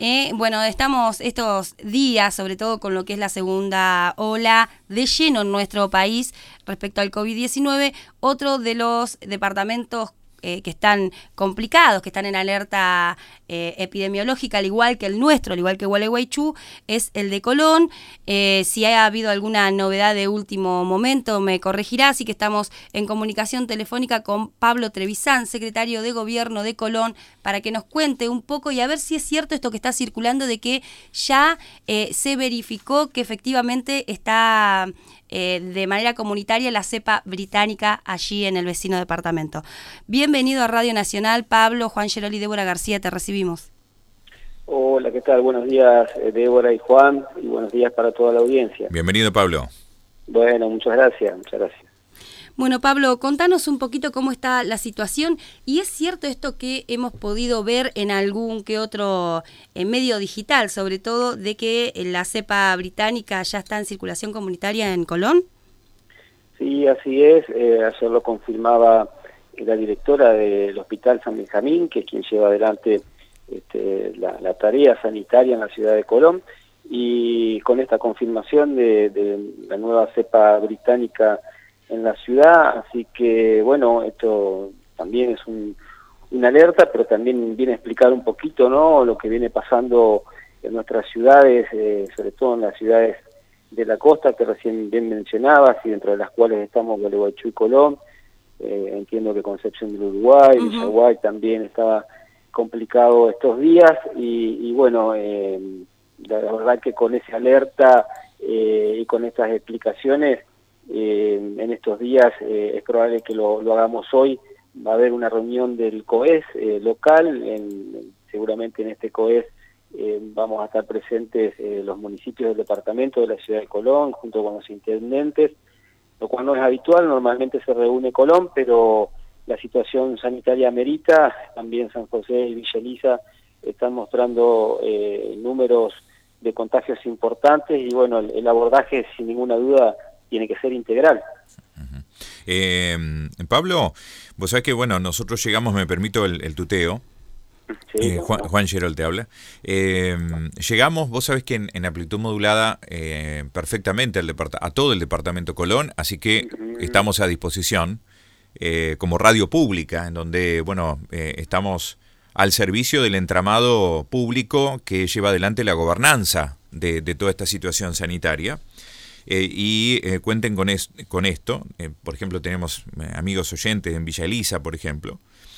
Bueno, estamos estos días, sobre todo con lo que es la segunda ola, de lleno en nuestro país respecto al COVID-19. Otro de los departamentos que están complicados, que están en alerta epidemiológica, al igual que el nuestro, al igual que Gualeguaychú, es el de Colón. Si ha habido alguna novedad de último momento, me corregirá, así que estamos en comunicación telefónica con Pablo Trevisan, secretario de Gobierno de Colón, para que nos cuente un poco y a ver si es cierto esto que está circulando de que ya se verificó que efectivamente está de manera comunitaria la cepa británica allí en el vecino departamento. Bienvenido a Radio Nacional, Pablo. Juan Gerol y Débora García, te recibimos. Hola, ¿qué tal? Buenos días, Débora y Juan, y buenos días para toda la audiencia. Bienvenido, Pablo. Bueno, muchas gracias, muchas gracias. Bueno, Pablo, contanos un poquito cómo está la situación, y es cierto esto que hemos podido ver en algún que otro medio digital, sobre todo de que la cepa británica ya está en circulación comunitaria en Colón. Sí, así es, ayer lo confirmaba la directora del Hospital San Benjamín, que es quien lleva adelante la tarea sanitaria en la ciudad de Colón, y con esta confirmación de la nueva cepa británica en la ciudad, así que bueno, esto también es una alerta, pero también viene a explicar un poquito, ¿no?, lo que viene pasando en nuestras ciudades, sobre todo en las ciudades de la costa que recién bien mencionabas, y dentro de las cuales estamos Gualeguaychú y Colón. Entiendo que Concepción del Uruguay, Villaguay también estaba complicado estos días, y bueno, la verdad que con esa alerta y con estas explicaciones, en estos días es probable que lo hagamos hoy. Va a haber una reunión del COES local, seguramente en este COES vamos a estar presentes los municipios del departamento de la ciudad de Colón, junto con los intendentes, lo cual no es habitual. Normalmente se reúne Colón, pero la situación sanitaria amerita. También San José y Villa Elisa están mostrando números de contagios importantes, y bueno, el abordaje sin ninguna duda tiene que ser integral. Pablo, vos sabés que bueno, nosotros llegamos, me permito el tuteo. Sí, Juan Gerol te habla. Llegamos, vos sabés que en amplitud modulada perfectamente a todo el departamento Colón, así que estamos a disposición como radio pública, en donde bueno, estamos al servicio del entramado público que lleva adelante la gobernanza de toda esta situación sanitaria. Cuenten con esto. Por ejemplo, tenemos amigos oyentes en Villa Elisa, por ejemplo.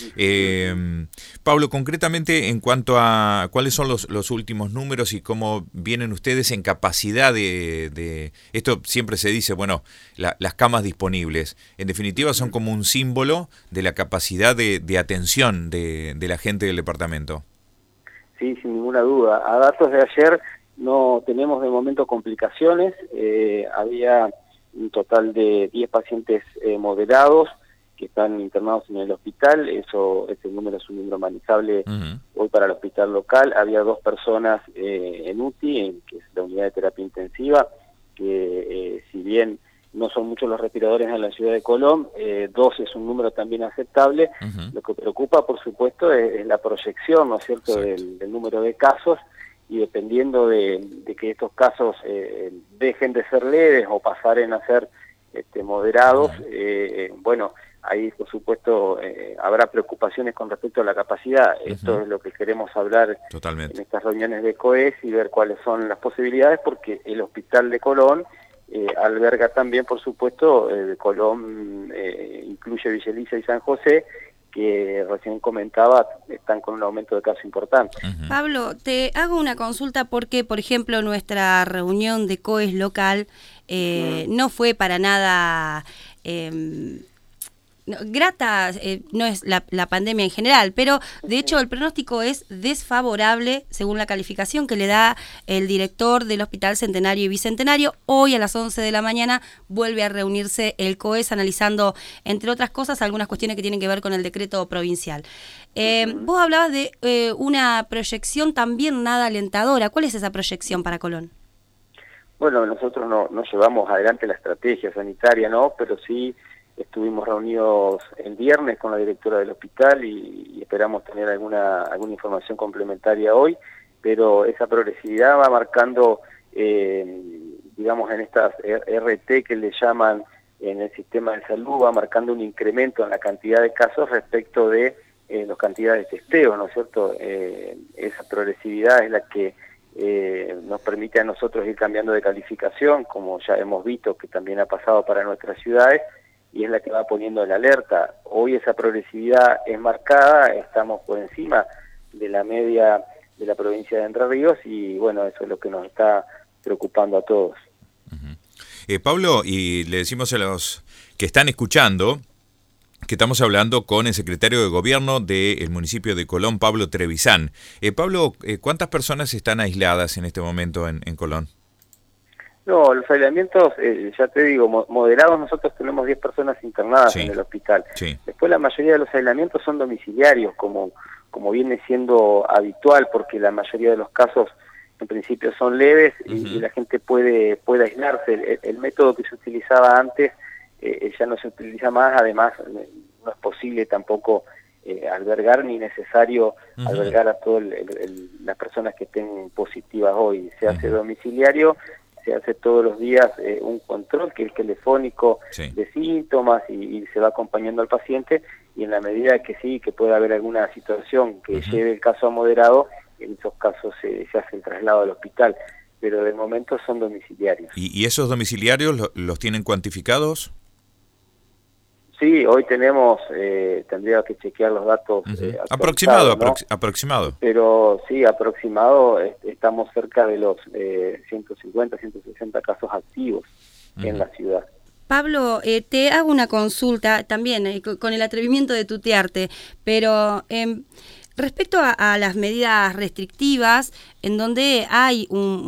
Pablo, concretamente en cuanto a cuáles son los últimos números y cómo vienen ustedes en capacidad de esto siempre se dice, bueno, las camas disponibles, en definitiva son como un símbolo de la capacidad de atención de la gente del departamento. Sí, sin ninguna duda. A datos de ayer no tenemos de momento complicaciones. Había un total de 10 pacientes moderados que están internados en el hospital. Ese número es un número manejable hoy para el hospital local. Había 2 personas en UTI, que es la unidad de terapia intensiva, que si bien no son muchos los respiradores en la ciudad de Colón, 2 es un número también aceptable. Lo que preocupa, por supuesto, es la proyección, ¿no es cierto?, del número de casos, y dependiendo de que estos casos dejen de ser leves o pasaren a ser moderados, bueno, ahí por supuesto habrá preocupaciones con respecto a la capacidad. Esto es lo que queremos hablar Totalmente en estas reuniones de COES, y ver cuáles son las posibilidades, porque el hospital de Colón alberga también, por supuesto, Colón incluye Villa Elisa y San José, que recién comentaba, están con un aumento de casos importante. Pablo, te hago una consulta porque, por ejemplo, nuestra reunión de COES local no fue para nada grata, no es la pandemia en general, pero de hecho el pronóstico es desfavorable según la calificación que le da el director del Hospital Centenario y Bicentenario. Hoy a las 11 de la mañana vuelve a reunirse el COES analizando, entre otras cosas, algunas cuestiones que tienen que ver con el decreto provincial. Vos hablabas de una proyección también nada alentadora. ¿Cuál es esa proyección para Colón? Bueno, nosotros no llevamos adelante la estrategia sanitaria, ¿no? Pero sí estuvimos reunidos el viernes con la directora del hospital y esperamos tener alguna información complementaria hoy. pero esa progresividad va marcando, digamos, en estas RT que le llaman en el sistema de salud, va marcando un incremento en la cantidad de casos respecto de las cantidades de testeo, ¿no es cierto? Esa progresividad es la que nos permite a nosotros ir cambiando de calificación, como ya hemos visto que también ha pasado para nuestras ciudades, y es la que va poniendo en alerta. Hoy esa progresividad es marcada, estamos por encima de la media de la provincia de Entre Ríos, y bueno, eso es lo que nos está preocupando a todos. Pablo, y le decimos a los que están escuchando que estamos hablando con el secretario de Gobierno del municipio de Colón, Pablo Trevisan. Pablo, ¿cuántas personas están aisladas en este momento en Colón? No, los aislamientos, ya te digo, moderados, nosotros tenemos 10 personas internadas en el hospital. Sí. Después la mayoría de los aislamientos son domiciliarios, como viene siendo habitual, porque la mayoría de los casos en principio son leves y la gente puede aislarse. El método que se utilizaba antes ya no se utiliza más, además no es posible tampoco albergar ni necesario albergar a todas las personas que estén positivas hoy. Se hace domiciliario, se hace todos los días un control que es telefónico de síntomas y se va acompañando al paciente, y en la medida que sí, que pueda haber alguna situación que lleve el caso a moderado, en esos casos se hace el traslado al hospital, pero de momento son domiciliarios. ¿Y esos domiciliarios los tienen cuantificados? Sí, hoy tenemos, tendría que chequear los datos. Aproximado, ¿no? Aproximado. Pero sí, aproximado, estamos cerca de los 150, 160 casos activos en la ciudad. Pablo, te hago una consulta también, con el atrevimiento de tutearte, pero respecto a las medidas restrictivas, en donde hay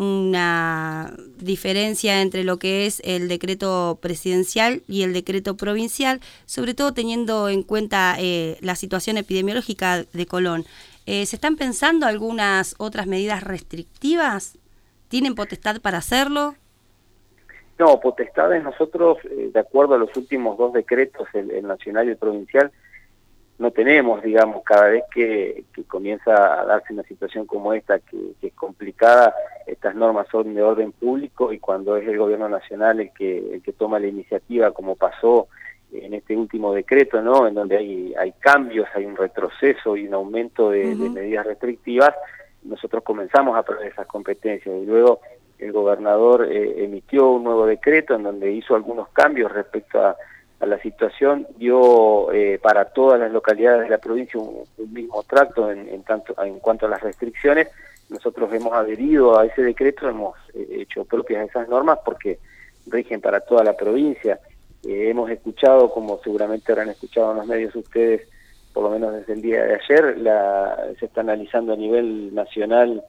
una diferencia entre lo que es el decreto presidencial y el decreto provincial, sobre todo teniendo en cuenta la situación epidemiológica de Colón, ¿se están pensando algunas otras medidas restrictivas? ¿Tienen potestad para hacerlo? No, potestades nosotros, de acuerdo a los últimos 2 decretos, el nacional y el provincial, no tenemos, digamos, cada vez que comienza a darse una situación como esta, que es complicada. Estas normas son de orden público, y cuando es el gobierno nacional el que toma la iniciativa, como pasó en este último decreto, ¿no?, en donde hay cambios, hay un retroceso y un aumento de medidas restrictivas, nosotros comenzamos a perder esas competencias, y luego el gobernador emitió un nuevo decreto en donde hizo algunos cambios respecto a la situación, dio para todas las localidades de la provincia un mismo tracto en cuanto a las restricciones. Nosotros hemos adherido a ese decreto, hemos hecho propias esas normas porque rigen para toda la provincia. Hemos escuchado, como seguramente habrán escuchado en los medios ustedes, por lo menos desde el día de ayer, se está analizando a nivel nacional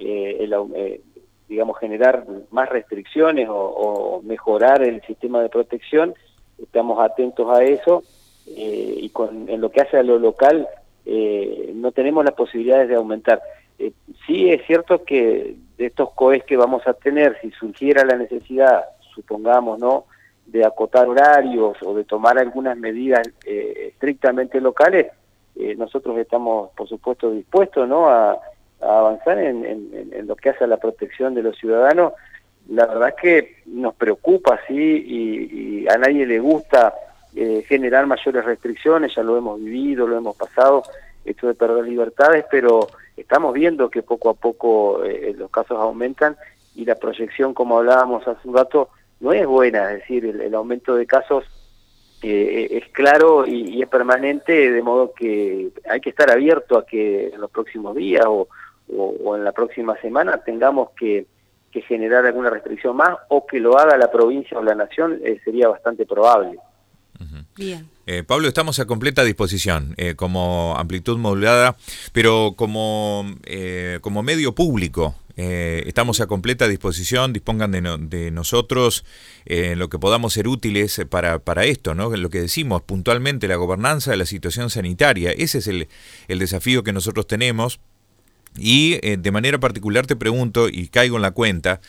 digamos, generar más restricciones o mejorar el sistema de protección. Estamos atentos a eso, y en lo que hace a lo local no tenemos las posibilidades de aumentar. Sí es cierto que de estos COEs que vamos a tener, si surgiera la necesidad, supongamos, ¿no?, de acotar horarios o de tomar algunas medidas estrictamente locales, nosotros estamos, por supuesto, dispuestos, ¿no?, a avanzar en lo que hace a la protección de los ciudadanos. La verdad es que nos preocupa, sí, y a nadie le gusta generar mayores restricciones. Ya lo hemos vivido, lo hemos pasado, esto de perder libertades, pero estamos viendo que poco a poco los casos aumentan, y la proyección, como hablábamos hace un rato, no es buena. Es decir, el aumento de casos es claro y es permanente, de modo que hay que estar abierto a que en los próximos días o en la próxima semana tengamos que generar alguna restricción más, o que lo haga la provincia o la nación, sería bastante probable. Bien. Pablo, estamos a completa disposición como Amplitud Modulada, pero como medio público estamos a completa disposición. Dispongan de nosotros en lo que podamos ser útiles para esto, ¿no? Lo que decimos puntualmente, la gobernanza de la situación sanitaria. Ese es el desafío que nosotros tenemos. Y de manera particular te pregunto, y caigo en la cuenta,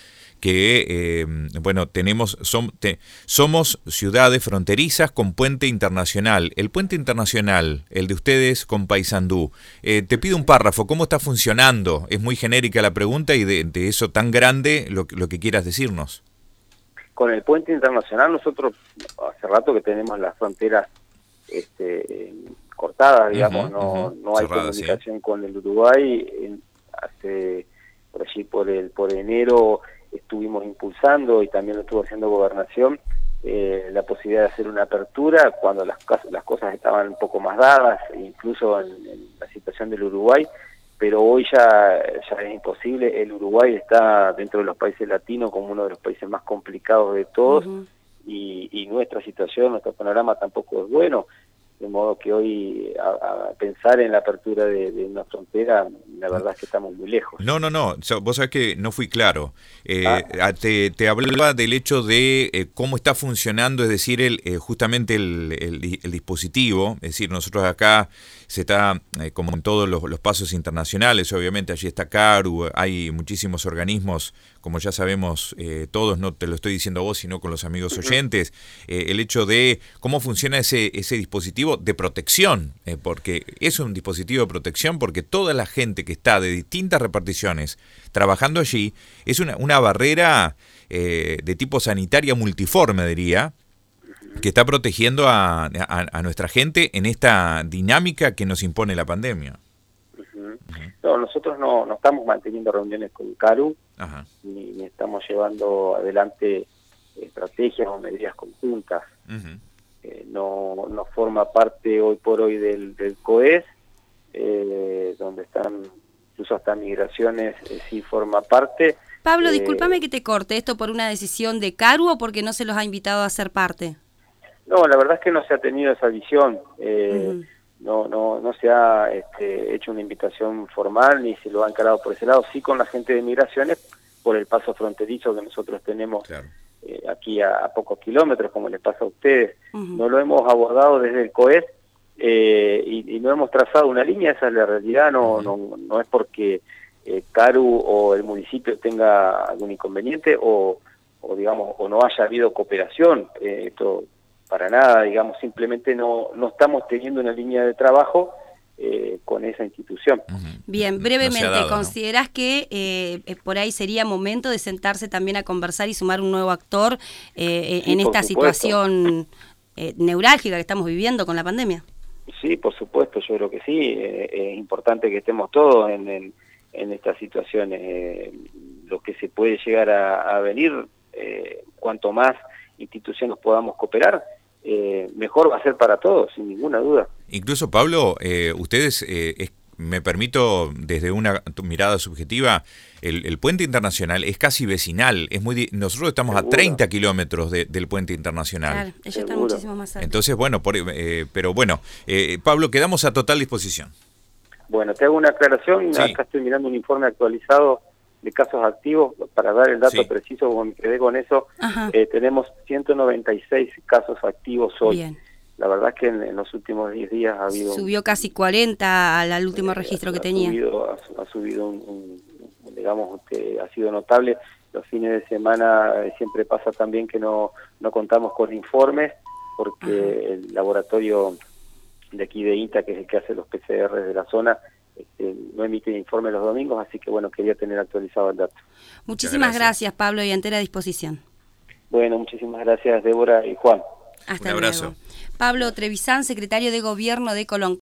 que, bueno, somos ciudades fronterizas con puente internacional. El puente internacional, el de ustedes con Paysandú, te pido un párrafo, ¿cómo está funcionando? Es muy genérica la pregunta y de eso tan grande lo que quieras decirnos. Con el puente internacional nosotros hace rato que tenemos las fronteras cortadas, digamos, no hay cerrada, comunicación con el Uruguay. Hace por allí por enero estuvimos impulsando, y también lo estuvo haciendo Gobernación, la posibilidad de hacer una apertura cuando las cosas estaban un poco más dadas, incluso en la situación del Uruguay, pero hoy ya es imposible. El Uruguay está dentro de los países latinos como uno de los países más complicados de todos, y nuestra situación, nuestro panorama tampoco es bueno. De modo que hoy a pensar en la apertura de una frontera, la verdad es que estamos muy lejos. No, vos sabés que no fui claro. Te hablaba del hecho de cómo está funcionando, es decir, justamente el dispositivo. Es decir, nosotros acá se está, como en todos los pasos internacionales, obviamente allí está CARU, hay muchísimos organismos, como ya sabemos todos, no te lo estoy diciendo a vos, sino con los amigos oyentes, el hecho de cómo funciona ese dispositivo de protección, porque es un dispositivo de protección, porque toda la gente que está de distintas reparticiones trabajando allí es una barrera de tipo sanitaria multiforme, diría, que está protegiendo a nuestra gente en esta dinámica que nos impone la pandemia. No, nosotros no estamos manteniendo reuniones con CARU, ni estamos llevando adelante estrategias o medidas conjuntas. No forma parte hoy por hoy del COES, donde están incluso hasta migraciones, sí forma parte. Pablo, discúlpame que te corte, ¿esto por una decisión de CARU o porque no se los ha invitado a ser parte? No, la verdad es que no se ha tenido esa visión. No se ha hecho una invitación formal, ni se lo ha encarado por ese lado. Sí, con la gente de migraciones, por el paso fronterizo que nosotros tenemos. Claro. Aquí a pocos kilómetros, como les pasa a ustedes. No lo hemos abordado desde el COES, y no hemos trazado una línea. Esa es la realidad. No es porque CARU o el municipio tenga algún inconveniente o digamos, o no haya habido cooperación. Esto para nada, digamos, simplemente no estamos teniendo una línea de trabajo con esa institución. Bien, brevemente, no ¿considerás que por ahí sería momento de sentarse también a conversar y sumar un nuevo actor en esta situación neurálgica que estamos viviendo con la pandemia? Sí, por supuesto, yo creo que sí. Es importante que estemos todos en estas situaciones. Lo que se puede llegar a venir, cuanto más instituciones podamos cooperar, mejor va a ser para todos, sin ninguna duda. Incluso, Pablo, ustedes, me permito desde una mirada subjetiva, el puente internacional es casi vecinal, nosotros estamos a 30 kilómetros del puente internacional. Claro, ellos están muchísimo más cerca. Entonces, bueno, pero bueno, Pablo, quedamos a total disposición. Bueno, te hago una aclaración. Sí. Acá estoy mirando un informe actualizado de casos activos, para dar el dato preciso, como me quedé con eso. Tenemos 196 casos activos hoy. Bien. La verdad es que en los últimos 10 días ha habido... Subió casi 40 al último registro que tenía. Ha subido digamos, ha sido notable. Los fines de semana siempre pasa también que no contamos con informes, porque el laboratorio de aquí de INTA, que es el que hace los PCR de la zona, no emite informe los domingos, así que bueno, quería tener actualizado el dato. Muchísimas gracias, Pablo, y a entera disposición. Bueno, muchísimas gracias, Débora y Juan. Hasta luego. Un abrazo. Pablo Trevisan, secretario de Gobierno de Colón.